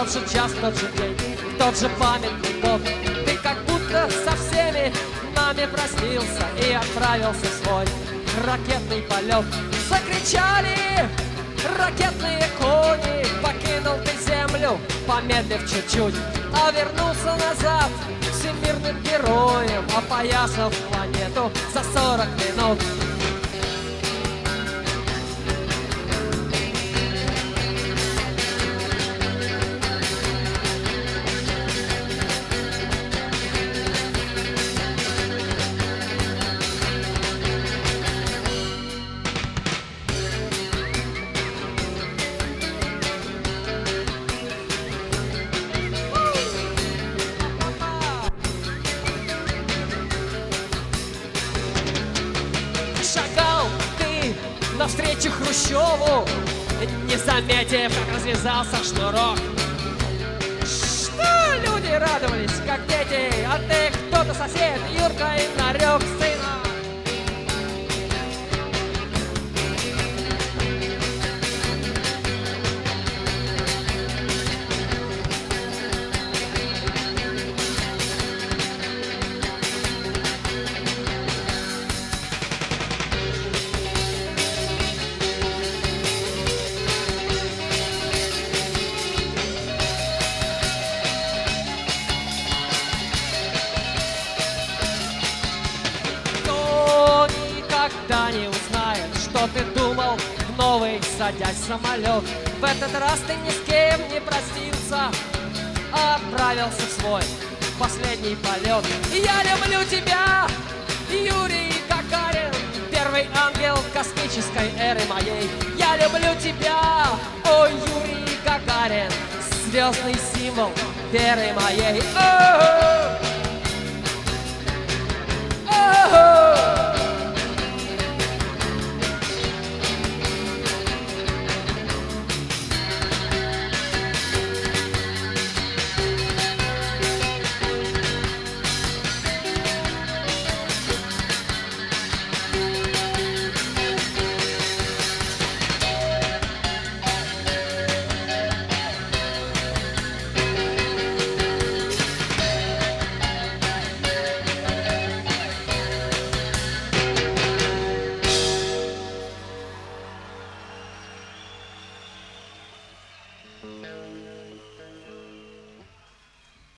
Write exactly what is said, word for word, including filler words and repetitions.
тот же час, в тот же день, в тот же памятный год. Ты как будто со всеми нами простился и отправился в свой ракетный полет. Закричали ракетные кони, покинул ты землю, помедлив чуть-чуть, а вернулся назад всемирным героем, опоясав планету за сорок минут. Навстречу Хрущеву, не заметив, как развязался шнурок. Что люди радовались, как дети, а ты кто-то сосед, Юрка, и нарек сына. Никогда не узнает, что ты думал, в новый садясь в самолет. В этот раз ты ни с кем не простился, а отправился в свой последний полет. Я люблю тебя, Юрий Гагарин, первый ангел космической эры моей. Я люблю тебя, о, Юрий Гагарин, звездный символ веры моей. О-о-о! О-о-о! Thank you.